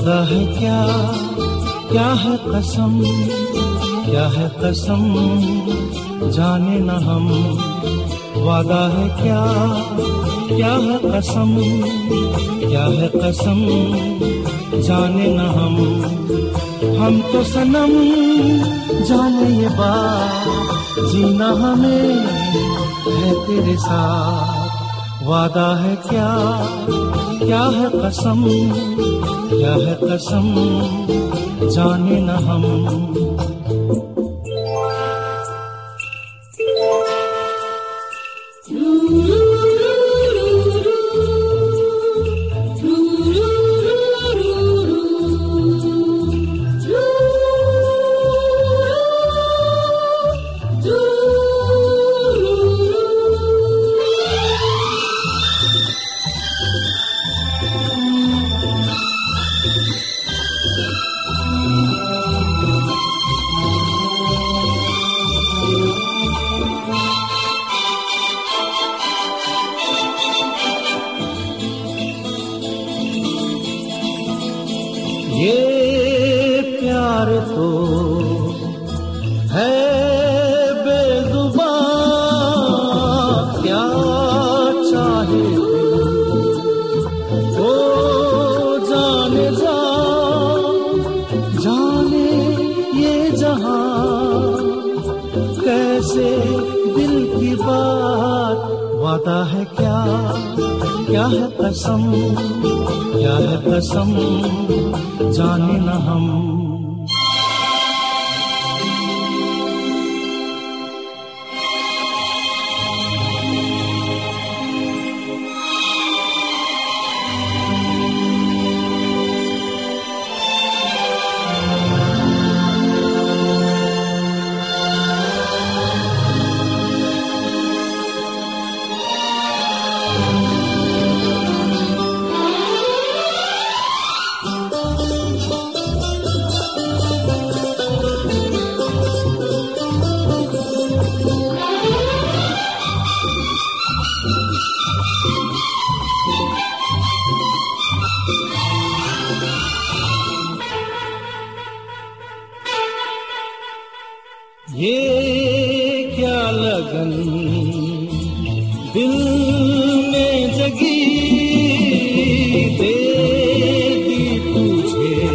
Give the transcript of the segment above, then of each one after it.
वादा है क्या, क्या है कसम, क्या है कसम जाने न हम। वादा है क्या, क्या है कसम, क्या है कसम जाने न हम। हम तो सनम जाने ये बात, जीना हमें है तेरे साथ। वादा है क्या, क्या है कसम, क्या है कसम जाने न हम। ये प्यार तो है बेजुबां, क्या चाहे तो जाने जा, जाने ये जहां कैसे दिल की बात। वादा है क्या, क्या है कसम, क्या है कसम जाने न हम। ये क्या लगन दिल में जगी, दे दी तुझे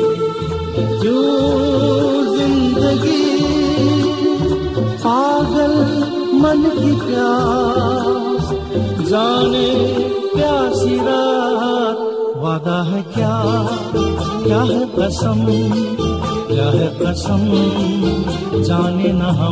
क्यों जिंदगी। पागल मन की प्यास जाने प्यासी रात। वादा है क्या, क्या है कसम, क्या है कसम जाने न हम।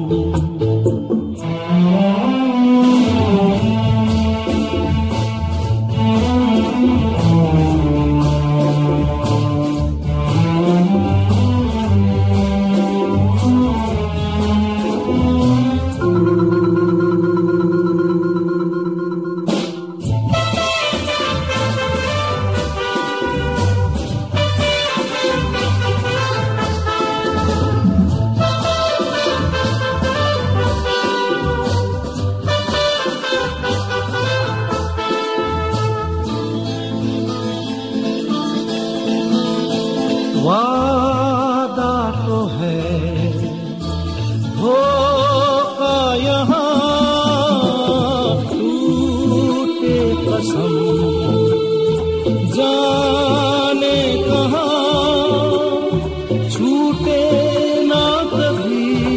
वादा तो है होगा यहाँ, टूटे कसम जाने कहाँ, छूटे ना कभी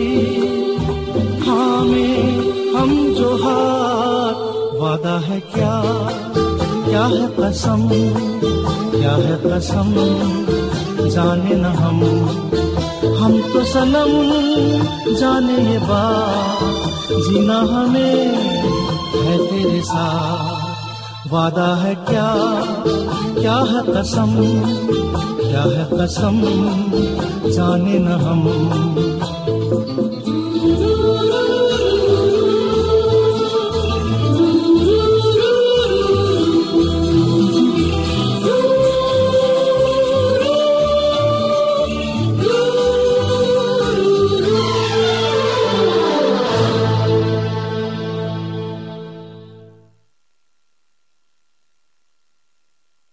थामे हम जो हाथ। वादा है क्या, क्या है कसम, क्या है कसम जाने न हम। हम तो सनम जाने ये बात, जीना हमें है तेरे साथ। वादा है क्या, क्या है कसम, क्या है कसम जाने न हम।